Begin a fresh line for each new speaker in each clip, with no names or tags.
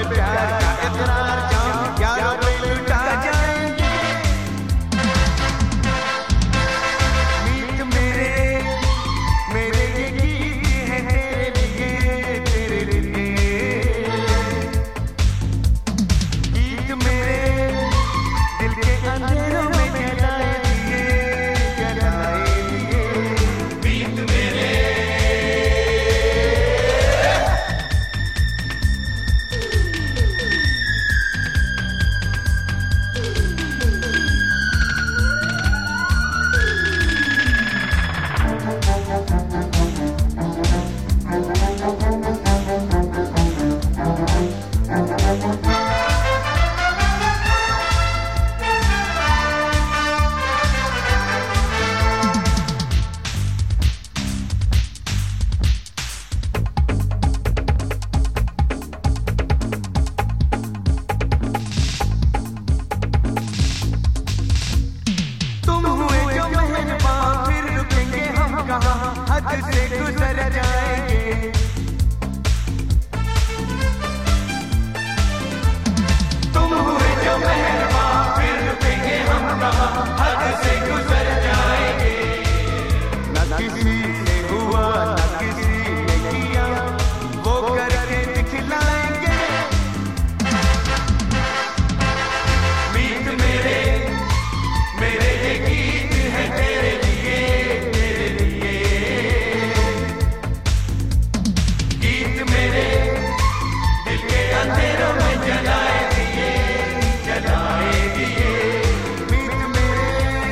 प्यार का इकरार जाऊं यारों पे लुटा जाएंगे। मीत मेरे मेरे ये गीत है तेरे लिए गीत मेरे दिल के अंधेरों में जलाए दिए मीत मेरे। हद से गुजर जाएंगे तुम हुए जो मेहरबान फिर रुकेंगे हम कहाँ हद से गुजर जाएंगे। न किसी से हुआ न किसी ने किया वो करके दिखलाएंगे। मीत मेरे मेरे ये गीत है तेरे लिए मेरे दिल के अंधेरों में जलाए दिए मीत मेरे।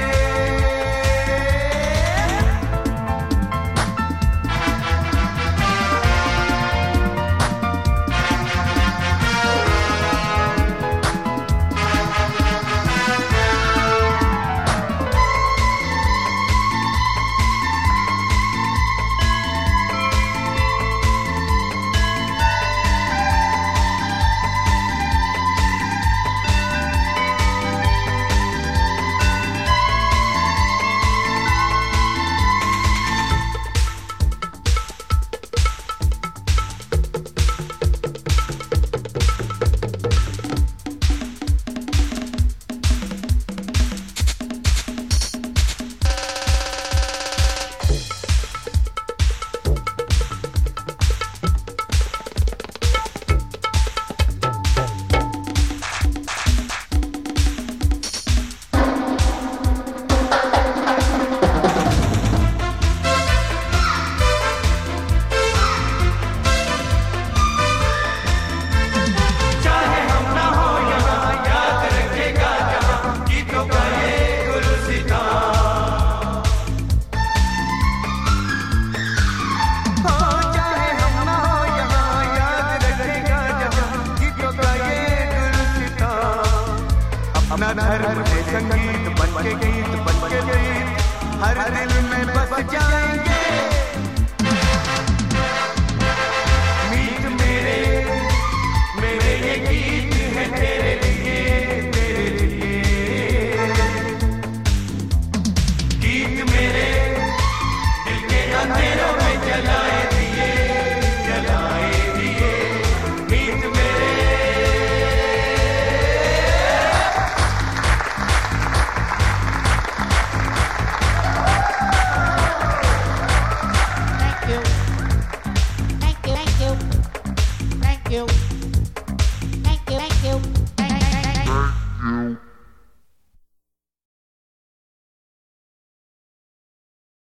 अपना धर्म है संगीत बन के गीत बन के गीत हर दिल में बस जाएंगे। मीत मेरे मेरे ये गीत है तेरे लिए गीत मेरे दिल के अंधेरों में जलाए दिए मीत मेरे।
Thank you.